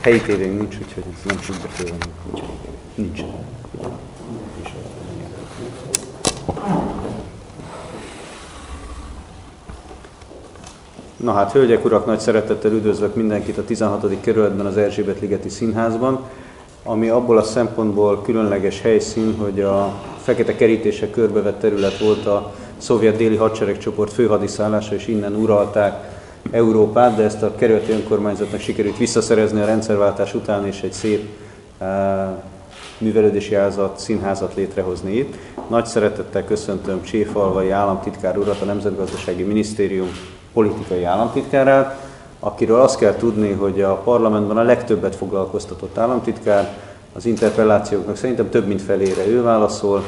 helyi tévénk nincs, úgyhogy ez nem függ be tőlem. Nincs. Na hát, hölgyek, urak, nagy szeretettel üdvözlök mindenkit a 16. kerületben, az Erzsébet-ligeti Színházban, ami abból a szempontból különleges helyszín, hogy a fekete kerítések körbevett terület volt a szovjet déli hadseregcsoport főhadiszállása, és innen uralták Európát, de ezt a kerületi önkormányzatnak sikerült visszaszerezni a rendszerváltás után, és egy szép művelődési házat, színházat létrehozni itt. Nagy szeretettel köszöntöm Cséfalvai államtitkár urat, a Nemzetgazdasági Minisztérium politikai államtitkárát, akiről azt kell tudni, hogy a parlamentben a legtöbbet foglalkoztatott államtitkár, az interpellációknak szerintem több mint felére ő válaszol,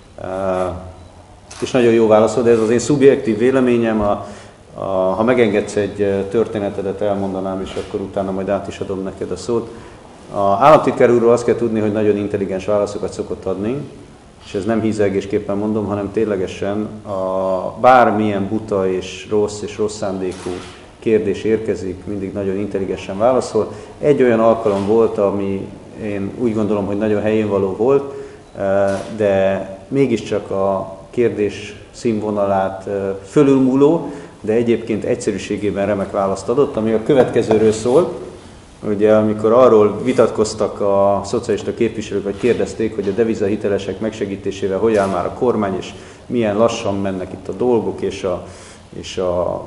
és nagyon jó válaszol, de ez az én szubjektív véleményem. Ha megengedsz, egy történetedet elmondanám, és akkor utána majd át is adom neked a szót. A államtitkár úrról azt kell tudni, hogy nagyon intelligens válaszokat szokott adni, és ez nem hízelgésképpen mondom, hanem ténylegesen bármilyen buta és rossz szándékú kérdés érkezik, mindig nagyon intelligensen válaszol. Egy olyan alkalom volt, ami én úgy gondolom, hogy nagyon helyén való volt, de mégiscsak a kérdés színvonalát fölülmúló, de egyébként egyszerűségében remek választ adott, ami a következőről szól. Ugye, amikor arról vitatkoztak a szocialista képviselők, vagy kérdezték, hogy a devizahitelesek megsegítésével hogy áll már a kormány, és milyen lassan mennek itt a dolgok, és a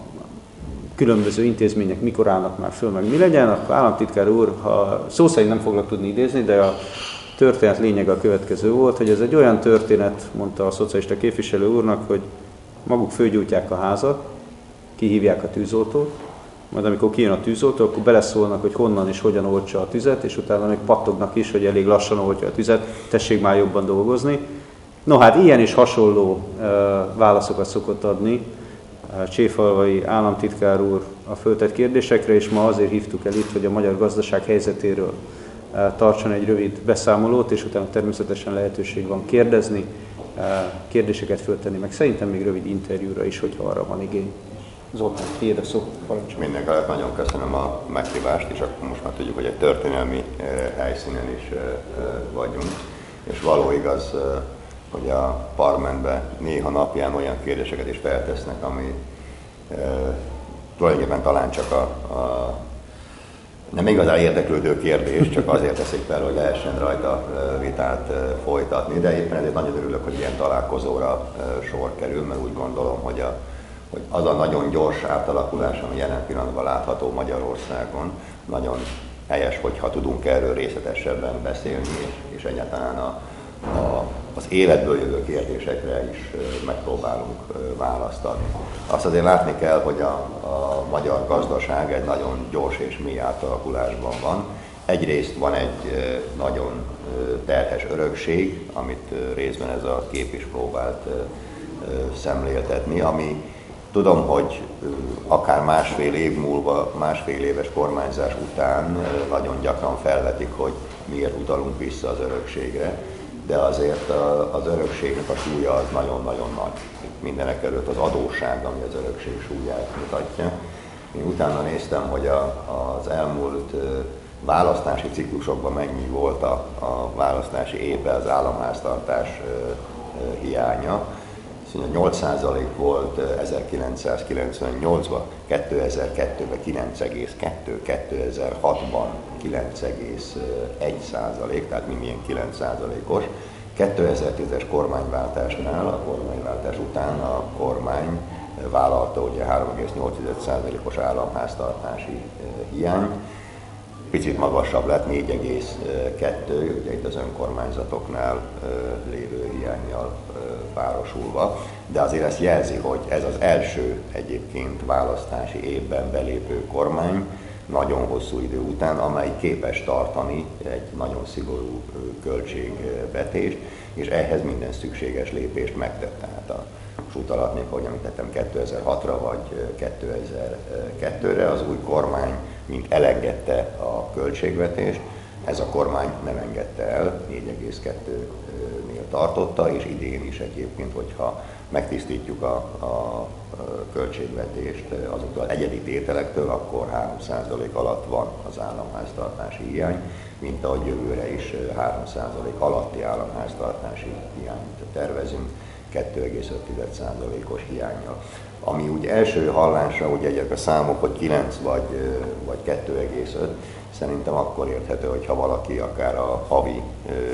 különböző intézmények mikor állnak már föl, meg mi legyen, akkor államtitkár úr, ha szó szerint nem foglak tudni idézni, de a történet lényege a következő volt, hogy ez egy olyan történet, mondta a szocialista képviselő úrnak, hogy maguk fölgyújtják a házat, kihívják a tűzoltót, majd amikor kijön a tűzoltó, akkor beleszólnak, hogy honnan és hogyan oltsa a tüzet, és utána még pattognak is, hogy elég lassan oltja a tüzet, tessék már jobban dolgozni. No hát ilyen és hasonló válaszokat szokott adni Cséfalvai államtitkár úr a föltett kérdésekre, és ma azért hívtuk el itt, hogy a magyar gazdaság helyzetéről tartson egy rövid beszámolót, és utána természetesen lehetőség van kérdezni, kérdéseket föltenni, meg szerintem még rövid interjúra is, hogyha arra van igény. Zoltán, tiéd a szó, parancsolj. Mindenkelőtt nagyon köszönöm a meghívást, és akkor most már tudjuk, hogy egy történelmi helyszínen is vagyunk. És való igaz, hogy a parlamentben néha napján olyan kérdéseket is feltesznek, ami tulajdonképpen talán csak a nem igazán érdeklődő kérdés, csak azért teszik fel, hogy lehessen rajta vitát folytatni. De éppen ezért nagyon örülök, hogy ilyen találkozóra sor kerül, mert úgy gondolom, hogy az a nagyon gyors átalakulás, ami jelen pillanatban látható Magyarországon, nagyon helyes, hogyha tudunk erről részletesebben beszélni, és egyáltalán az életből jövő kérdésekre is megpróbálunk választ adni. Azt azért látni kell, hogy a magyar gazdaság egy nagyon gyors és mély átalakulásban van. Egyrészt van egy nagyon terhes örökség, amit részben ez a kép is próbált szemléltetni, ami tudom, hogy akár másfél év múlva, másfél éves kormányzás után nagyon gyakran felvetik, hogy miért utalunk vissza az örökségre, de azért az örökségnek a súlya az nagyon-nagyon nagy. Mindenek előtt az adósság, ami az örökség súlyát mutatja. Én utána néztem, hogy az elmúlt választási ciklusokban mennyi volt a választási évben az államháztartás hiánya. 8% volt 1998-ban, 2002-ben 9,2, 2006-ban 9,1%, tehát mindilyen 9%-os. 2010-es kormányváltásnál, a kormányváltás után a kormány vállalta ugye 3,8%-os államháztartási hiány. Picit magasabb lett, 4,2, ugye itt az önkormányzatoknál lévő hiánnyal párosulva, de azért ezt jelzi, hogy ez az első egyébként választási évben belépő kormány nagyon hosszú idő után, amely képes tartani egy nagyon szigorú költségvetést, és ehhez minden szükséges lépést megtett. Tehát most utalhatnék, hogy amit tettem 2006-ra vagy 2002-re, az új kormány mint elengedte a költségvetést, ez a kormány nem engedte el, 4,2-nél tartotta, és idén is egyébként, hogyha megtisztítjuk a költségvetést azoktól egyedi tételektől, akkor 3% alatt van az államháztartási hiány, mint ahogy jövőre is 3% alatti államháztartási hiányt tervezünk, 2,5%-os hiánnyal. Ami úgy első hallásra, ugye egyek a számok, hogy 9 vagy 2,5, szerintem akkor érthető, hogyha valaki akár a havi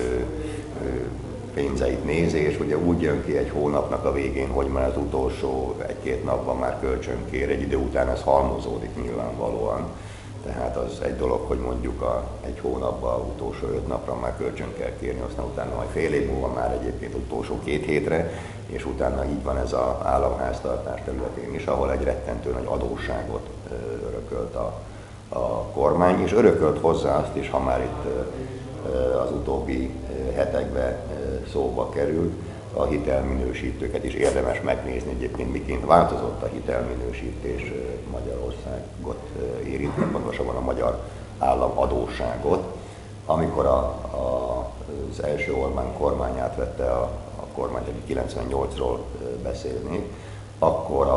pénzeit nézi, és ugye úgy jön ki egy hónapnak a végén, hogy már az utolsó 1-2 napban már kölcsön kér, egy idő után ez halmozódik nyilvánvalóan. Tehát az egy dolog, hogy mondjuk egy hónapban utolsó 5 napra már kölcsön kell kérni, aztán utána majd fél év múlva már egyébként utolsó 2 hétre, és utána így van ez az államháztartás területén is, ahol egy rettentő nagy adósságot örökölt a kormány, és örökölt hozzá azt is, ha már itt az utóbbi hetekben szóba került, a hitelminősítőket is érdemes megnézni egyébként, miként változott a hitelminősítés Magyarországot érintve, pontosabban a magyar államadósságot. Amikor az első Orbán kormány átvette a kormányt, 98-ról beszélnék, akkor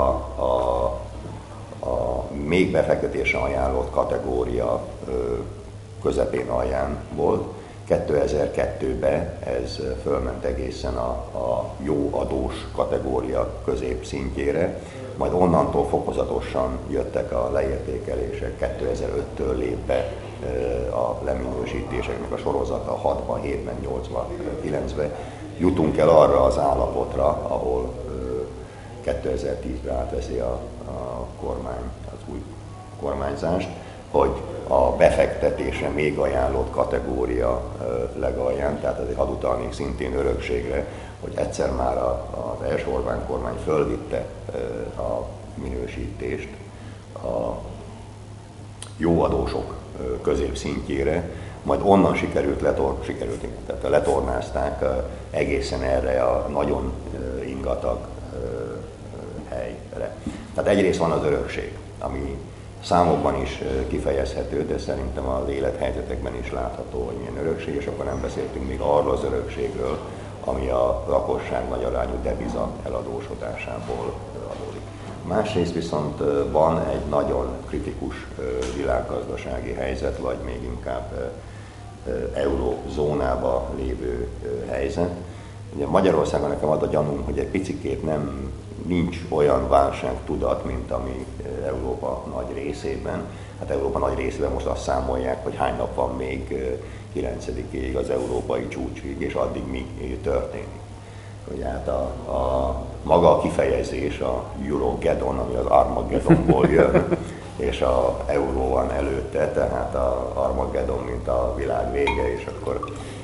a még befektetésre ajánlott kategória közepén alján volt. 2002-ben ez fölment egészen a jó adós kategória középszintjére, majd onnantól fokozatosan jöttek a leértékelések, 2005-től lép be a leminősítéseknek a sorozata, 6-ban, 7-ben, 8-ban, 9-ben. Jutunk el arra az állapotra, ahol 2010-ben átveszi a kormány az új kormányzást, hogy a befektetésre még ajánlott kategória legalján, tehát azért hadd utalnék szintén örökségre, hogy egyszer már az első Orbán kormány fölvitte a minősítést a jó adósok középszintjére, majd onnan tehát letornázták egészen erre a nagyon ingatag helyre. Tehát egyrészt van az örökség, ami számokban is kifejezhető, de szerintem az élethelyzetekben is látható, hogy milyen örökség, és akkor nem beszéltünk még arról az örökségről, ami a lakosság nagy arányú deviza eladósodásából adódik. Másrészt viszont van egy nagyon kritikus világgazdasági helyzet, vagy még inkább eurózónában lévő helyzet. Ugye Magyarországon nekem ad a gyanúm, hogy egy picikét nincs olyan válságtudat, mint ami Európa nagy részében. Hát Európa nagy részében most azt számolják, hogy hány nap van még 9-ig az európai csúcsig, és addig mi történik. Ugye hát maga a kifejezés, a Eurogeddon, ami az Armageddonból jön, és a euró van előtte, tehát a Armageddon, mint a világ vége, és akkor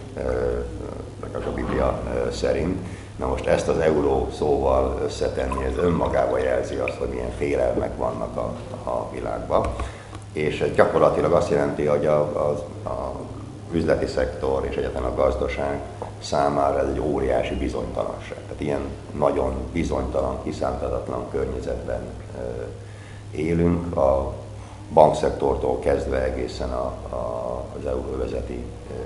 a Biblia szerint. Na most ezt az euró szóval összetenni, ez önmagában jelzi azt, hogy milyen félelmek vannak a világban. És gyakorlatilag azt jelenti, hogy az üzleti szektor és egyáltalán a gazdaság számára ez egy óriási bizonytalanság. Tehát ilyen nagyon bizonytalan, kiszámíthatatlan környezetben élünk, a bankszektortól kezdve egészen az euróövezeti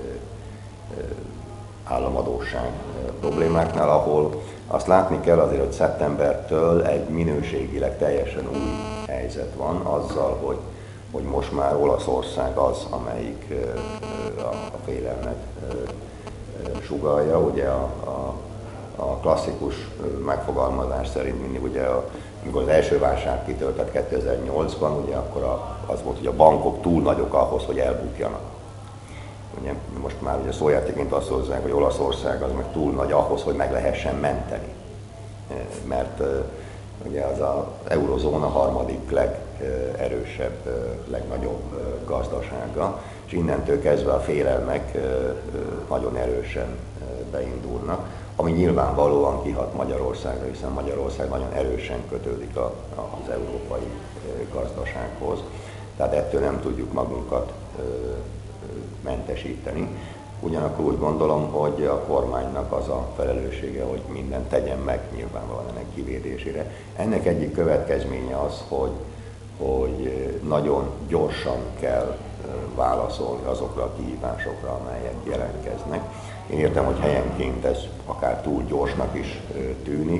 államadósság problémáknál, ahol azt látni kell azért, hogy szeptembertől egy minőségileg teljesen új helyzet van azzal, hogy most már Olaszország az, amelyik a félelmet sugallja. Ugye a klasszikus megfogalmazás szerint mindig ugye, amikor az első válság kitöltött 2008-ban, ugye akkor az volt, hogy a bankok túl nagyok ahhoz, hogy elbukjanak. Ugye, most már ugye szójátéként azt hozzák, hogy Olaszország az meg túl nagy ahhoz, hogy meg lehessen menteni. Mert ugye az az eurozóna harmadik legerősebb, legnagyobb gazdasága, és innentől kezdve a félelmek nagyon erősen beindulnak, ami nyilvánvalóan kihat Magyarországra, hiszen Magyarország nagyon erősen kötődik az európai gazdasághoz. Tehát ettől nem tudjuk magunkat mentesíteni. Ugyanakkor úgy gondolom, hogy a kormánynak az a felelőssége, hogy mindent tegyen meg nyilvánvalóan ennek kivédésére. Ennek egyik következménye az, hogy nagyon gyorsan kell válaszolni azokra a kihívásokra, amelyek jelentkeznek. Én értem, hogy helyenként ez akár túl gyorsnak is tűnik,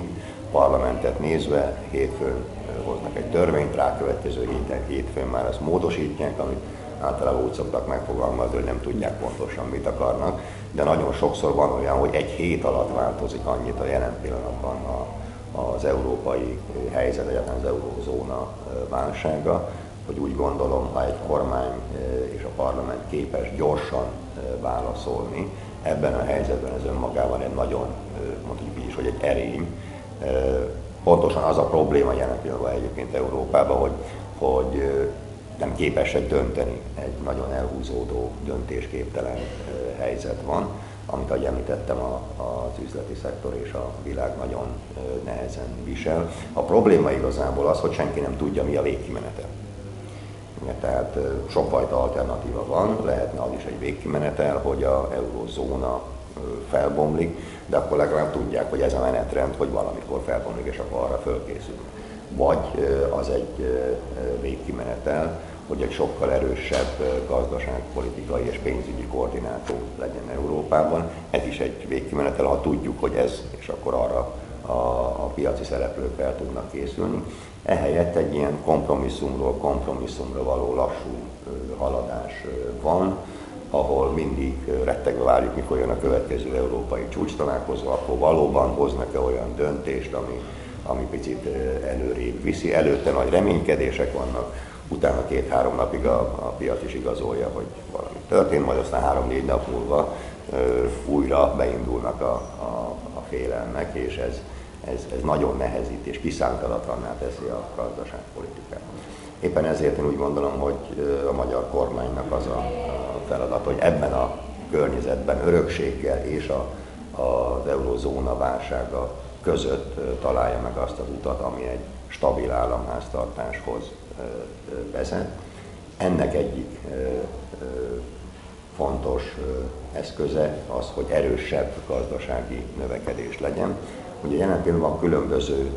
parlamentet nézve, hétfőn hoznak egy törvényt, rákövetkező hétfőn már ezt módosítják, amit általában úgy szoktak megfogalmazni, hogy nem tudják pontosan mit akarnak, de nagyon sokszor van olyan, hogy egy hét alatt változik annyit a jelen pillanatban az európai helyzet, egyáltalán az eurózóna válsága, hogy úgy gondolom, ha egy kormány és a parlament képes gyorsan válaszolni, ebben a helyzetben ez önmagában egy nagyon, mondjuk így is, hogy egy erény. Pontosan az a probléma jelen pillanatban egyébként Európában, hogy nem képesek dönteni, egy nagyon elhúzódó, döntésképtelen helyzet van, amit, ahogy említettem, az üzleti szektor és a világ nagyon nehezen visel. A probléma igazából az, hogy senki nem tudja, mi a végkimenetel. Tehát sokfajta alternatíva van, lehetne az is egy végkimenetel, hogy a eurózóna felbomlik, de akkor legalább tudják, hogy ez a menetrend, hogy valamikor felbomlik, és akkor arra fölkészülnek. Vagy az egy végkimenetel, hogy egy sokkal erősebb gazdaságpolitikai és pénzügyi koordináció legyen Európában. Ez is egy végkimenetel, ha tudjuk, hogy ez, és akkor arra a piaci szereplők fel tudnak készülni. Ehelyett egy ilyen kompromisszumról kompromisszumra való lassú haladás van, ahol mindig rettegve várjuk, mikor jön a következő európai csúcstalálkozó, akkor valóban hoznak-e olyan döntést, ami picit előrébb viszi. Előtte nagy reménykedések vannak, utána 2-3 napig a piac is igazolja, hogy valami történt, majd aztán 3-4 nap múlva újra beindulnak a félelmek, és ez nagyon nehezít és kiszámítatlanná teszi a gazdaságpolitikát. Éppen ezért én úgy gondolom, hogy a magyar kormánynak az a feladat, hogy ebben a környezetben örökséggel és az eurózóna válsága között találja meg azt az utat, ami egy stabil államháztartáshoz vezet. Ennek egyik fontos eszköze az, hogy erősebb gazdasági növekedés legyen. Ugye jelen pillanatban különböző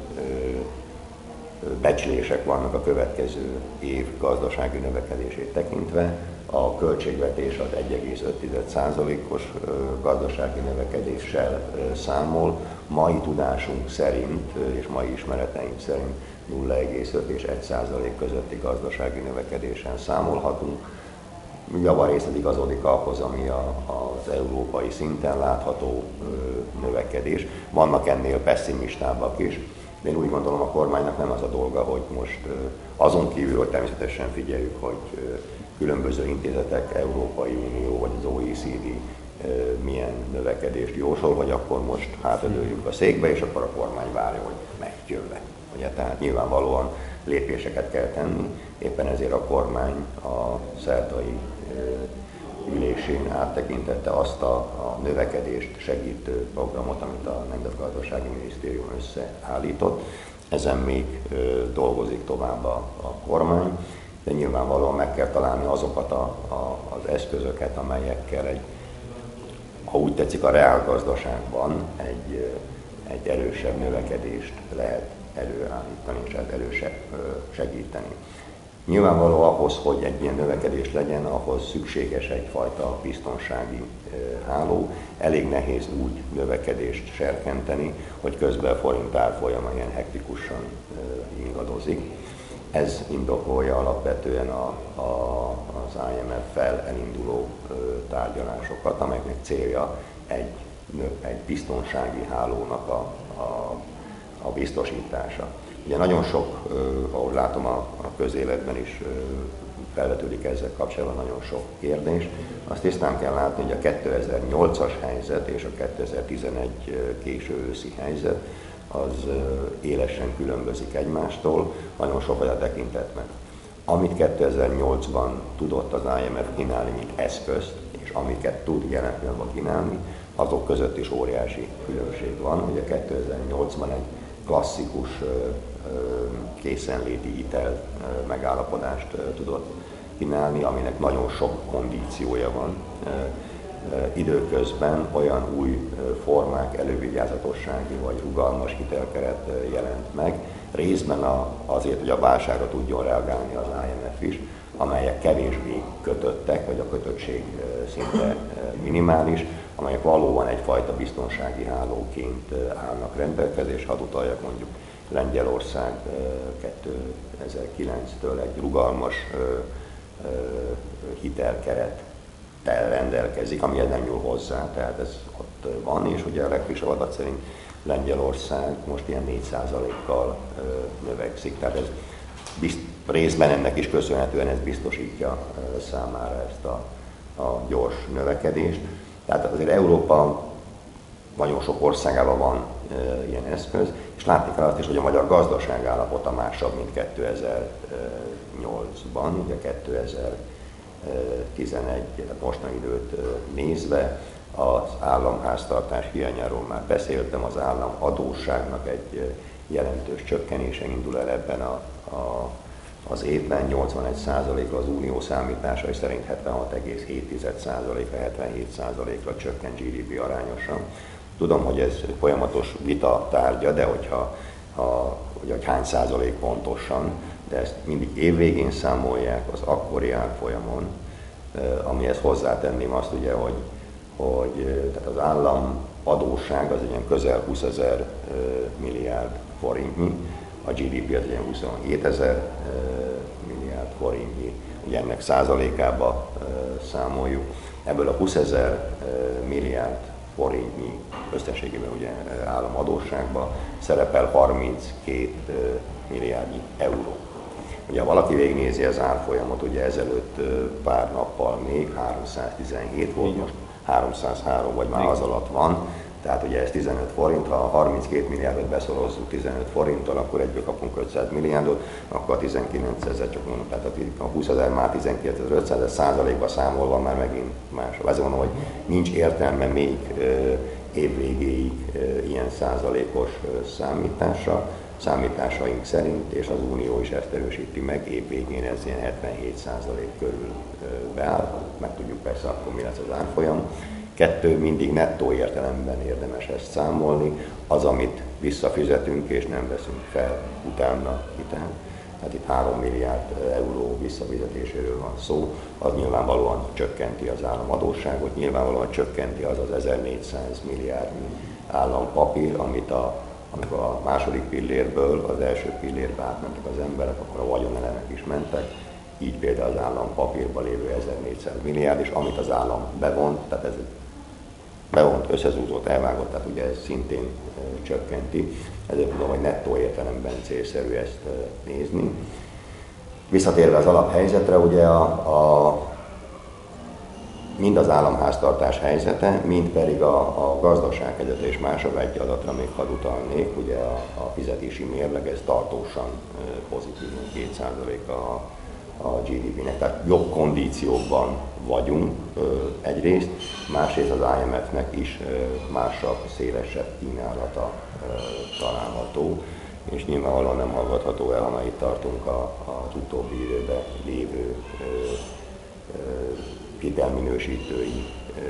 becslések vannak a következő év gazdasági növekedését tekintve. A költségvetés az 1,5%-os gazdasági növekedéssel számol. Mai tudásunk szerint és mai ismereteink szerint 0,5 és 1% közötti gazdasági növekedésen számolhatunk. Javarészt ez igazodik ahhoz, ami az európai szinten látható növekedés. Vannak ennél pessimistábbak is, de én úgy gondolom, a kormánynak nem az a dolga, hogy most azon kívül, hogy természetesen figyeljük, hogy különböző intézetek, Európai Unió vagy az OECD milyen növekedést jósol, hogy akkor most hátradőljünk a székbe, és akkor a kormány várja, hogy megjön le. Ugye, tehát nyilvánvalóan lépéseket kell tenni, éppen ezért a kormány a szerdai ülésén áttekintette azt a növekedést segítő programot, amit a Nemzetgazdasági Minisztérium összeállított. Ezen még dolgozik tovább a kormány, de nyilvánvalóan meg kell találni azokat az eszközöket, amelyekkel ha úgy tetszik, a reálgazdaságban egy erősebb növekedést lehet előállítani és erősebb segíteni. Nyilvánvaló ahhoz, hogy egy ilyen növekedés legyen, ahhoz szükséges egyfajta biztonsági háló. Elég nehéz úgy növekedést serkenteni, hogy közben a forint árfolyama ilyen hektikusan ingadozik. Ez indokolja alapvetően az IMF-fel elinduló tárgyalásokat, amelynek célja egy biztonsági hálónak a biztosítása. Ugye nagyon sok, ahogy látom a közéletben is felvetődik ezzel kapcsolatban nagyon sok kérdés. Azt tisztán kell látni, hogy a 2008-as helyzet és a 2011 késő őszi helyzet az élesen különbözik egymástól, nagyon sok olyan tekintetben. Amit 2008-ban tudott az IMF kínálni, mint eszközt, és amiket tud jelen pillanatban kínálni, azok között is óriási különbség van. Ugye 2008-ban egy klasszikus készenléti hitel megállapodást tudott kínálni, aminek nagyon sok kondíciója van. Időközben olyan új formák, elővigyázatossági vagy rugalmas hitelkeret jelent meg, részben azért, hogy a válságra tudjon reagálni az IMF is, amelyek kevésbé kötöttek, vagy a kötöttség szinte minimális, amelyek valóban egyfajta biztonsági hálóként állnak rendelkezésre. Hadd utaljak, mondjuk Lengyelország 2009-től egy rugalmas hitelkerettel rendelkezik, amihez nem nyúl hozzá, tehát ez ott van, és ugye a legfrissebb adat szerint Lengyelország most ilyen 4%-kal növekszik, tehát ez részben ennek is köszönhetően ez biztosítja számára ezt a gyors növekedést. Tehát azért Európa nagyon sok országában van ilyen eszköz, és látni kell azt is, hogy a magyar gazdaság állapota másabb, mint 2008-ban, ugye 2011, tehát mostani időt nézve. Az államháztartás hiányáról már beszéltem, az államadósságnak egy jelentős csökkenése indul el ebben az évben, 81%-ra az unió számításai szerint 76,7%-ra, 77%-ra csökkent GDP arányosan. Tudom, hogy ez folyamatos vita tárgya, de hogy hány százalék pontosan, de ezt mindig évvégén számolják az akkori árfolyamon, amihez hozzátenném azt ugye, hogy tehát az állam adósság az ilyen közel 20 000 milliárd forintnyi, a GDP az ilyen 27 000 milliárd forintnyi, ugye ennek százalékába számoljuk. Ebből a 20 000 milliárd forintnyi összességében ugye államadósságban szerepel 32 milliárdnyi euró. Ugye ha valaki végignézi az árfolyamot, ugye ezelőtt pár nappal még 317 volt, most 303 vagy már az alatt van, tehát ugye ez 15 forint, ha 32 milliárdot beszorozzuk 15 forinttal, akkor egyből kapunk 500 milliárdot, akkor a 19 000, csak mondom, tehát a 20 000 már 19 500, ez százalékba számolva már megint más. Ezért mondom, hogy nincs értelme még évvégéig ilyen százalékos számításaink szerint, és az Unió is ezt erősíti meg, évvégén ez ilyen 77% körül beáll, meg tudjuk persze akkor mi lesz az árfolyam. 2, mindig nettó értelemben érdemes ezt számolni, az, amit visszafizetünk és nem veszünk fel utána hitelt. Tehát itt 3 milliárd euró visszafizetéséről van szó, az nyilvánvalóan csökkenti az államadósságot, nyilvánvalóan csökkenti az 1400 milliárdnyi állampapír, amikor a második pillérből az első pillérbe átmentek az emberek, akkor a vagyonelemek is mentek, így például az állampapírban lévő 1400 milliárd, és amit az állam bevont, tehát ez bevont, összezúzott, elvágott, tehát ugye ez szintén csökkenti. Ezért tudom, hogy nettó értelemben célszerű ezt nézni. Visszatérve az alaphelyzetre, ugye mind az államháztartás helyzete, mind pedig a gazdaság helyzete és másabb egy adatra még hadd utalnék, ugye a fizetési mérleg, ez tartósan pozitív, 2% a GDP-nek, tehát jobb kondícióban vagyunk egyrészt, másrészt az IMF-nek is másabb, szélesebb kínálata található, és nyilvánvalóan nem hallgatható el, ha itt tartunk az utóbbi időben lévő hitelminősítői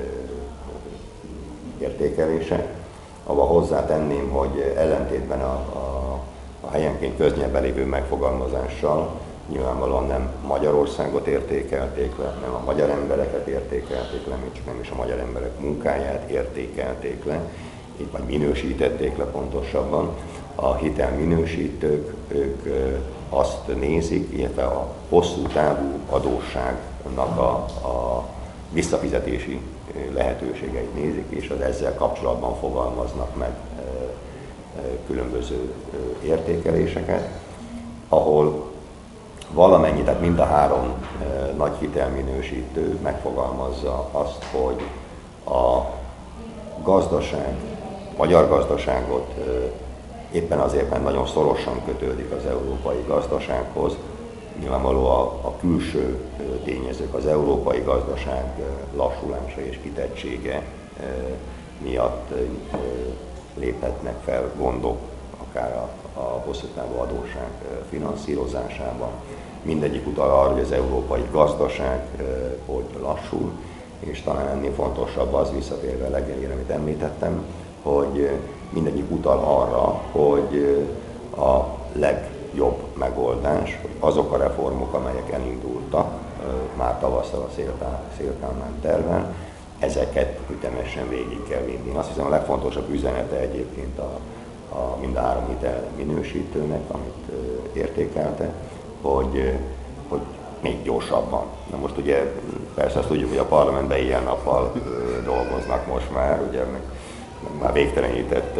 értékelése, ahol hozzátenném, hogy ellentétben a helyenként köznyelben lévő megfogalmazással nyilvánvalóan nem Magyarországot értékelték le, nem a magyar embereket értékelték le, nem is a magyar emberek munkáját értékelték le, itt vagy minősítették le pontosabban. A hitelminősítők, ők azt nézik, illetve a hosszú távú adósságnak a visszafizetési lehetőségeit nézik, és az ezzel kapcsolatban fogalmaznak meg különböző értékeléseket, ahol valamennyi, tehát mind a 3 nagy hitelminősítő megfogalmazza azt, hogy a gazdaság, magyar gazdaságot éppen azért, mert nagyon szorosan kötődik az európai gazdasághoz, nyilvánvaló a külső tényezők, az európai gazdaság lassulása és kitettsége miatt léphetnek fel gondok, akár a hosszú távú adósság finanszírozásában. Mindegyik utal arra, hogy az európai gazdaság hogy lassul, és talán ennél fontosabb az, visszatérve a legelőre, amit említettem, hogy mindegyik utal arra, hogy a jobb megoldás, hogy azok a reformok, amelyek elindultak már tavasszal a Széll-Kálmán terven, ezeket ütemesen végig kell vinni. Én azt hiszem, a legfontosabb üzenete egyébként mind a három hitel minősítőnek, amit értékelte, hogy még gyorsabban. Na most ugye persze azt tudjuk, hogy a parlamentben ilyen-nappal dolgoznak most már, ugye már végtelenített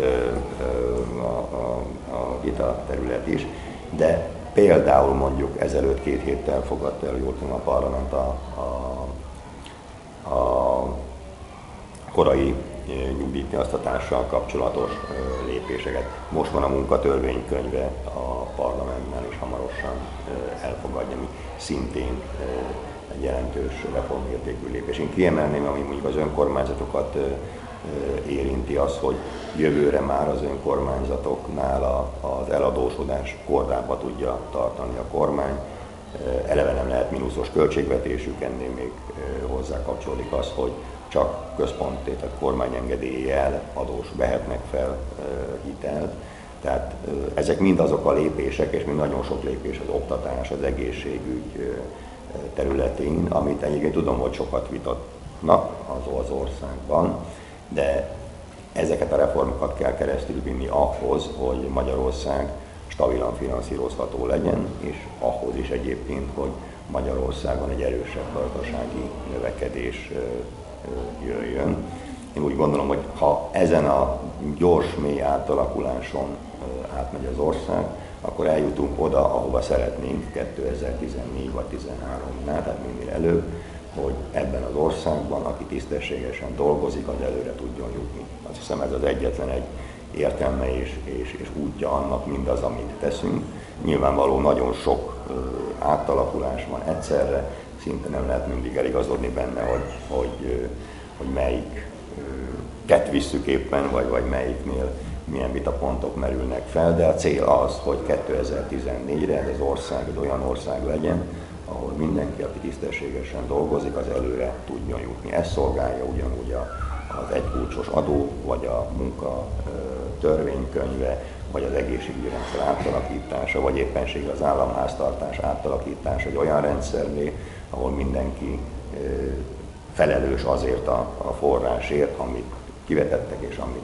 a vita terület is, de például mondjuk ezelőtt 2 héttel fogadta el, jól tudom, a parlament a korai nyugdíjnyugdíjaztatással kapcsolatos lépéseket. Most van a munkatörvénykönyve a parlamentben, és hamarosan elfogadja, ami szintén egy jelentős reformértékű lépés. Én kiemelném, ami mondjuk az önkormányzatokat érinti, az, hogy jövőre már az önkormányzatoknál az eladósodás kordába tudja tartani a kormány. Eleve nem lehet mínuszos költségvetésük, ennél még hozzá kapcsolódik az, hogy csak központi, tehát kormányengedéllyel adós vehetnek fel hitelt. Tehát ezek mind azok a lépések, és mind nagyon sok lépés az oktatás, az egészségügy területén, amit egyébként tudom, hogy sokat vitatnak az országban, de ezeket a reformokat kell keresztül vinni ahhoz, hogy Magyarország stabilan finanszírozható legyen, és ahhoz is egyébként, hogy Magyarországon egy erősebb gazdasági növekedés jöjjön. Én úgy gondolom, hogy ha ezen a gyors, mély átalakuláson átmegy az ország, akkor eljutunk oda, ahova szeretnénk 2014 vagy 2013-nál, tehát minél előbb, hogy ebben az országban, aki tisztességesen dolgozik, az előre tudjon jutni. Azt hiszem, ez az egyetlen egy értelme és útja annak mindaz, amit teszünk. Nyilvánvaló nagyon sok átalakulás van egyszerre, szinte nem lehet mindig eligazodni benne, hogy melyiket visszük éppen, vagy melyiknél milyen vitapontok merülnek fel, de a cél az, hogy 2014-re ez az ország egy olyan ország legyen, ahol mindenki, aki tisztességesen dolgozik, az előre tudjon jutni. Ez szolgálja ugyanúgy az egykulcsos adó, vagy a munka törvénykönyve, vagy az egészségügyi rendszer átalakítása, vagy éppenséggel az államháztartás átalakítása egy olyan rendszerné, ahol mindenki felelős azért a forrásért, amit kivetettek és amit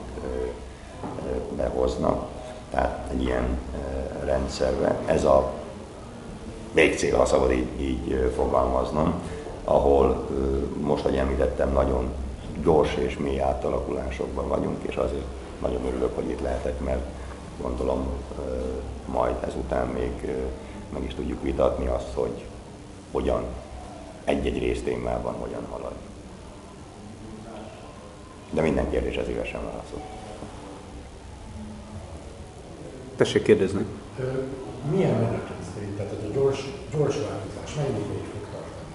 behoznak. Tehát egy ilyen rendszerbe. Ez a végcél, ha szabad így fogalmaznom, ahol most, ahogy említettem, nagyon gyors és mély átalakulásokban vagyunk, és azért nagyon örülök, hogy itt lehetek, mert gondolom majd ezután még meg is tudjuk vitatni azt, hogy hogyan egy-egy résztémában hogyan halad. De minden kérdésre szívesen válaszol. Tessék kérdezni. Milyen menetrend szerint, tehát ez a gyors változás mennyi ideig fog tartani?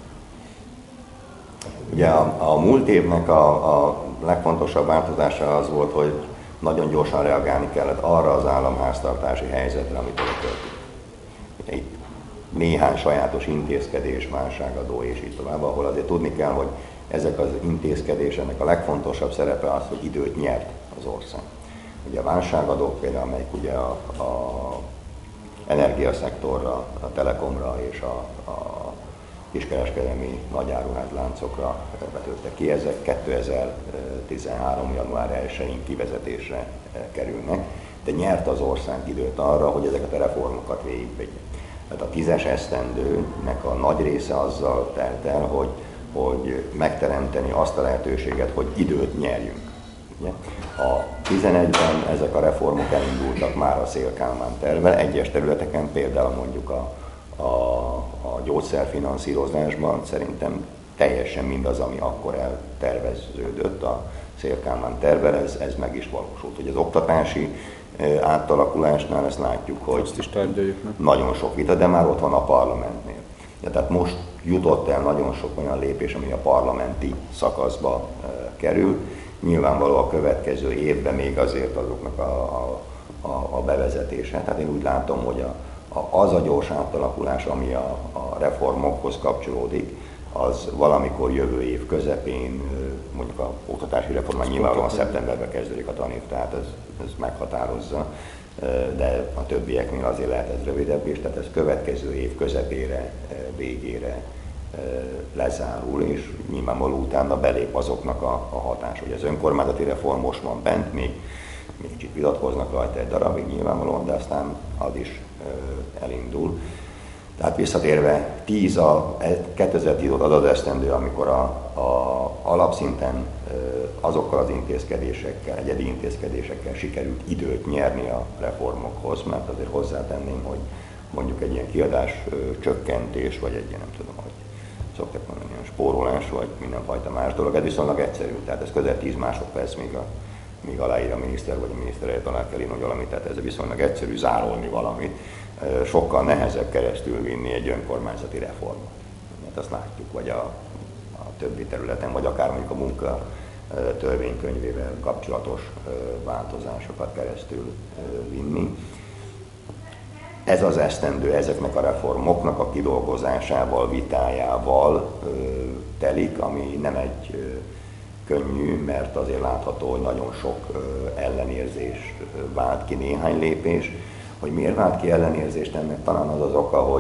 Ugye a múlt évnek a legfontosabb változása az volt, hogy nagyon gyorsan reagálni kellett arra az államháztartási helyzetre, amit történt. Itt néhány sajátos intézkedés, válságadó és így tovább, ahol azért tudni kell, hogy ezek az intézkedéseknek a legfontosabb szerepe az, hogy időt nyert az ország. Ugye a válságadók például, amelyik ugye a energiaszektorra, a telekomra és a kiskereskedelmi nagyáruházláncokra vetődtek ki, ezek 2013. január 1-én kivezetésre kerülnek, de nyert az ország időt arra, hogy ezeket a reformokat végigvegye. Tehát a 10-es esztendőnek a nagy része azzal telt el, hogy megteremteni azt a lehetőséget, hogy időt nyerjünk. Ugye? A 11-ben ezek a reformok elindultak már a Széll-Kálmán tervvel, egyes területeken, például mondjuk a gyógyszerfinanszírozásban szerintem teljesen mindaz, ami akkor elterveződött a Széll-Kálmán tervvel, ez meg is valósult. Hogy az oktatási átalakulásnál ezt látjuk, hogy azt is tárgyaljuk meg. Nagyon sok vita, de már ott van a parlamentnél. Ja, tehát most jutott el nagyon sok olyan lépés, ami a parlamenti szakaszba kerül. Nyilvánvaló a következő évben még azért azoknak a bevezetése. Tehát én úgy látom, hogy az a gyors átalakulás, ami a reformokhoz kapcsolódik, az valamikor jövő év közepén, mondjuk a oktatási reform nyilvánvalóan szeptemberben kezdődik a tanév, tehát ez meghatározza. de a többieknél azért lehet ez rövidebb is, tehát ez következő év közepére, végére lezárul, és nyilvánvaló utána belép azoknak a hatás, hogy az önkormányzati reform most van bent, még kicsit vitatkoznak rajta egy darabig nyilvánvalóan, de aztán az is elindul. Tehát visszatérve, 2010 az az esztendő, amikor a alapszinten azokkal az intézkedésekkel, egyedi intézkedésekkel sikerült időt nyerni a reformokhoz, mert azért hozzátenném, hogy mondjuk egy ilyen kiadás csökkentés, vagy egy ilyen, nem tudom, hogy szoktak mondani, ilyen spórolás, vagy mindenfajta más dolog, ez viszonylag egyszerű. Tehát ez közel 10 másodperc, míg aláír a miniszter, vagy a miniszter alá kell írni valamit, tehát ez viszonylag egyszerű zárolni valamit. Sokkal nehezebb keresztül vinni egy önkormányzati reformot. Hát azt látjuk, vagy a többi területen, vagy akár mondjuk a munka törvénykönyvével kapcsolatos változásokat keresztül vinni. Ez az esztendő ezeknek a reformoknak a kidolgozásával, vitájával telik, ami nem egy könnyű, mert azért látható, hogy nagyon sok ellenérzés vált ki, néhány lépés. Hogy miért vált ki ellenérzést, ennek talán az az oka, hogy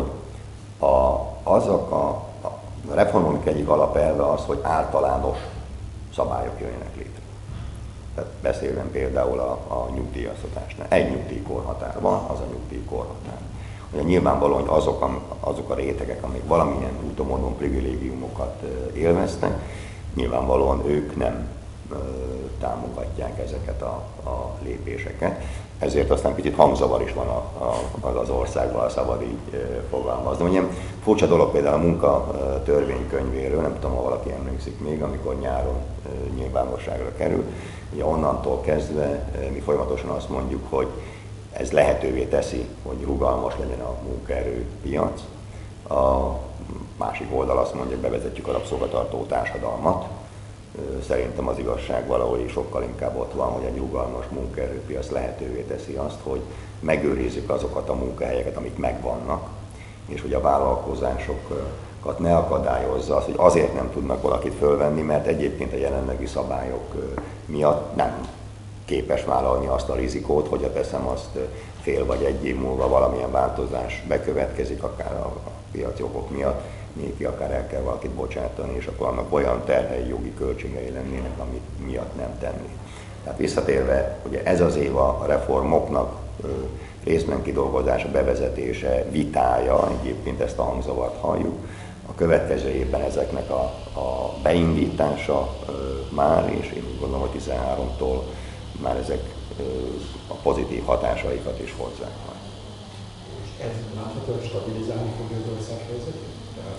a reformok egyik alapelve az, hogy általános szabályok jöjjenek létre. Tehát beszélve például a nyugdíjaztatásnál. Egy nyugdíjkorhatár van, az a nyugdíjkorhatár. Ugye nyilvánvalóan, hogy azok a rétegek, amik valamilyen úton, módon privilégiumokat élveztek, nyilvánvalóan ők nem támogatják ezeket a lépéseket. Ezért aztán kicsit hangzavar is van az országban, szabad így fogalmazni. Ugye furcsa dolog például a munka törvénykönyvéről, nem tudom, ha valaki emlékszik még, amikor nyáron nyilvánosságra kerül. Ugye onnantól kezdve mi folyamatosan azt mondjuk, hogy ez lehetővé teszi, hogy rugalmas legyen a munkaerőpiac. A másik oldal azt mondja, hogy bevezetjük a rabszolgatartó társadalmat. Szerintem az igazság valahogy sokkal inkább ott van, hogy egy rugalmas munkaerőpiac lehetővé teszi azt, hogy megőrizzük azokat a munkahelyeket, amik megvannak, és hogy a vállalkozásokat ne akadályozza az, hogy azért nem tudnak valakit fölvenni, mert egyébként a jelenlegi szabályok miatt nem képes vállalni azt a rizikót, hogy teszem azt fél vagy egy év múlva valamilyen változás bekövetkezik, akár a piaci okok miatt, ki akár el kell valakit bocsátani, és akkor annak olyan terhelyi jogi költségei lennének, amit miatt nem tenni. Tehát visszatérve, ugye ez az év a reformoknak részben kidolgozása, bevezetése, vitája, egyébként ezt a hangzavart halljuk. A következő évben ezeknek a beindítása már, és én úgy gondolom, hogy 13-tól már ezek a pozitív hatásaikat is hozzák majd. Ez láthatóan stabilizálni fogja az ország helyzetét?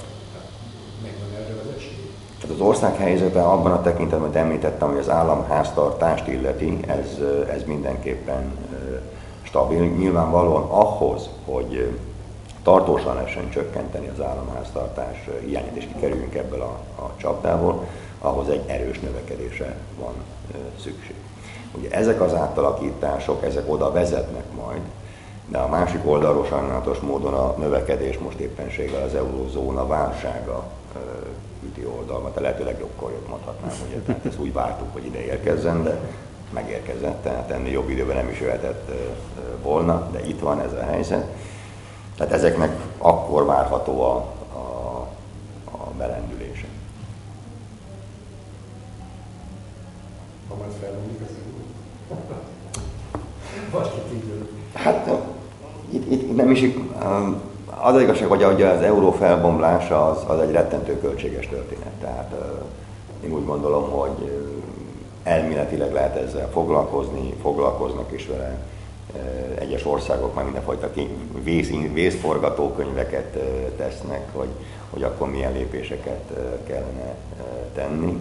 Megvan erre az esély? Tehát az ország helyzete abban a tekintetben, hogy említettem, hogy az államháztartást illeti, ez mindenképpen stabil. Nyilvánvalóan ahhoz, hogy tartósan lehessen csökkenteni az államháztartás hiányát, és kikerüljünk ebből a csapdából, ahhoz egy erős növekedésre van szükség. Ugye ezek az átalakítások, ezek oda vezetnek majd, de a másik oldalról sajnálatos módon a növekedés most éppenséggel az eurózóna válsága üti oldalmat, de lehető legjobbkor jött, mondhatnám, ugye, tehát ezt úgy vártuk, hogy ide érkezzen, de megérkezett, tehát ennél jobb időben nem is jöhetett volna, de itt van ez a helyzet. Tehát ezeknek akkor várható a belendülése. Ha majd felmondjuk az vagy kitűnő. Hát itt nem is, az az igazság, hogy az euró felbomlása az egy rettentő költséges történet. Tehát én úgy gondolom, hogy elméletileg lehet ezzel foglalkozni, foglalkoznak is vele. Egyes országok már mindenfajta vészforgatókönyveket tesznek, hogy akkor milyen lépéseket kellene tenni.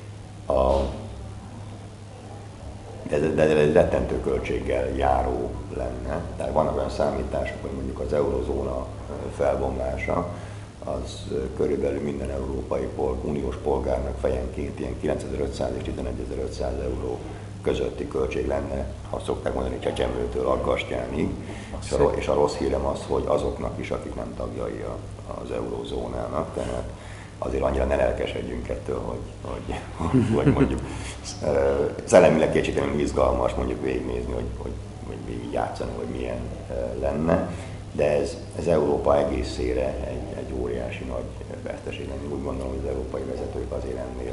De ez egy rettentő költséggel járó lenne. Tehát vannak olyan számítások, hogy mondjuk az eurozóna felbomlása, az körülbelül minden európai uniós polgárnak fejenként ilyen 9500 és 11500 euró közötti költség lenne, ha szokták mondani, Csecsemőtől Aggastyánig. És a rossz hírem az, hogy azoknak is, akik nem tagjai az eurózónának, tehát azért annyira ne lelkesedjünk ettől, hogy mondjuk szellemileg kétségtelenül izgalmas mondjuk végignézni, hogy végig játszani, hogy milyen lenne, de ez Európa egészére egy óriási nagy veszteség. Én úgy gondolom, hogy az európai vezetők azért ennél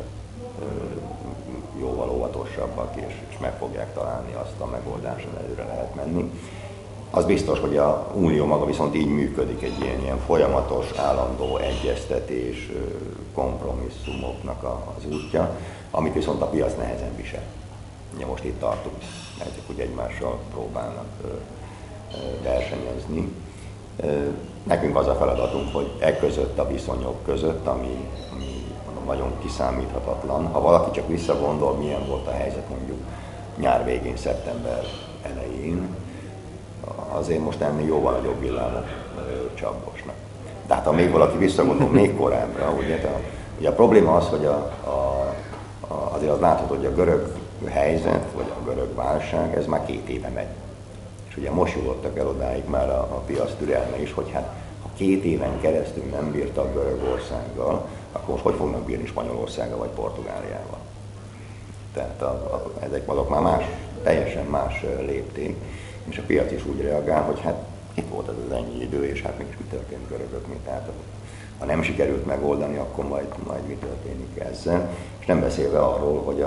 jóval óvatosabbak, és meg fogják találni azt a megoldást, hogy előre lehet menni. Az biztos, hogy a Unió maga viszont így működik, egy ilyen folyamatos, állandó egyeztetés, kompromisszumoknak az útja, amit viszont a piac nehezen visel. Ugye most itt tartunk, ezek ugye egymással próbálnak versenyezni. Nekünk az a feladatunk, hogy között a viszonyok között, ami nagyon kiszámíthatatlan. Ha valaki csak visszagondol, milyen volt a helyzet mondjuk nyár végén, szeptember elején, azért most ennél jóval nagyobb villámok csapposnak. Tehát ha még valaki visszagondol még korábbra, ugye a probléma az, hogy azért az látható, hogy a görög helyzet, vagy a görög válság, ez már 2 éve megy. És ugye most jutottak el odáig már a piac türelme is, hogy hát ha 2 éven keresztül nem bírtak Görögországgal, akkor most hogy fognak bírni Spanyolországgal vagy Portugáliával? Tehát ezek azok már teljesen más lépték, és a piac is úgy reagál, hogy hát itt volt az ennyi idő, és hát mégis mi történt görögöknél. Tehát ha nem sikerült megoldani, akkor majd mi történik ezzel. És nem beszélve arról, hogy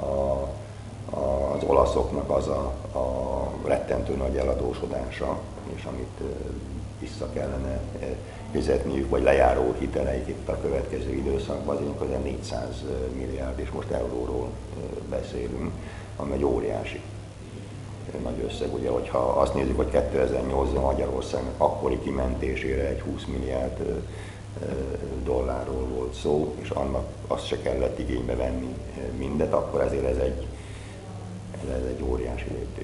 az olaszoknak az a rettentő nagy eladósodása, és amit vissza kellene fizetniük, vagy lejáró hiteleik itt a következő időszakban, az közel 400 milliárd, és most euróról beszélünk, ami egy óriási nagy összeg. Ugye, hogyha azt nézzük, hogy 2008-ban Magyarországnak akkori kimentésére egy 20 milliárd dollárról volt szó, és annak azt se kellett igénybe venni mindet, akkor ezért ez egy óriási lépték.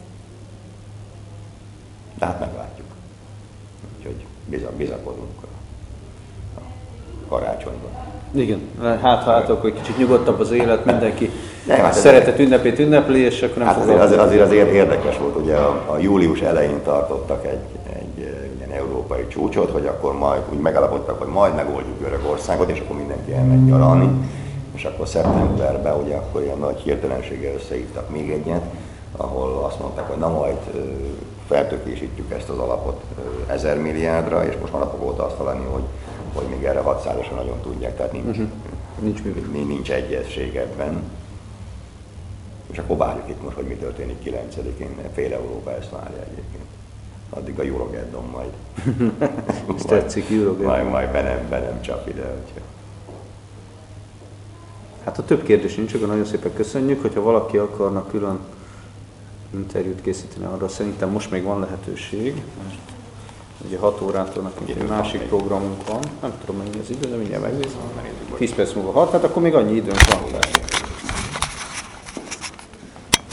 De hát meglátjuk. Úgyhogy bizakodunk a karácsonyban. Igen, hát akkor kicsit nyugodtabb az élet, mindenki szeretett ünnepét ünnepli, és akkor nem hát azért érdekes volt, ugye a július elején tartottak egy ilyen európai csúcsot, hogy akkor majd úgy megállapodtak, hogy majd megoldjuk Görögországot, és akkor mindenki elmegy nyaralni, és akkor szeptemberben ugye akkor ilyen nagy hirtelenséggel összehívtak még egyet, ahol azt mondták, hogy na majd feltökésítjük ezt az alapot 1000 milliárdra, és most manapok óta azt hallani, hogy még erre 600-asra nagyon tudják, tehát nincs egyesség ebben. És akkor várjuk itt most, hogy mi történik 9-én, fél Európa ezt várja egyébként. Addig a Eurogeddon majd. Ezt tetszik, Eurogeddon. Majd be nem csap ide. Úgyhogy. Hát a több kérdés nincs, csak nagyon szépen köszönjük, hogyha valaki akarna külön interjút készíteni arra, szerintem most még van lehetőség. Ugye 6 órától nekünk egy másik programunk van, nem tudom mennyi az idő, de mindjárt megnézem. 10 perc múlva 6, hát akkor még annyi időnk van.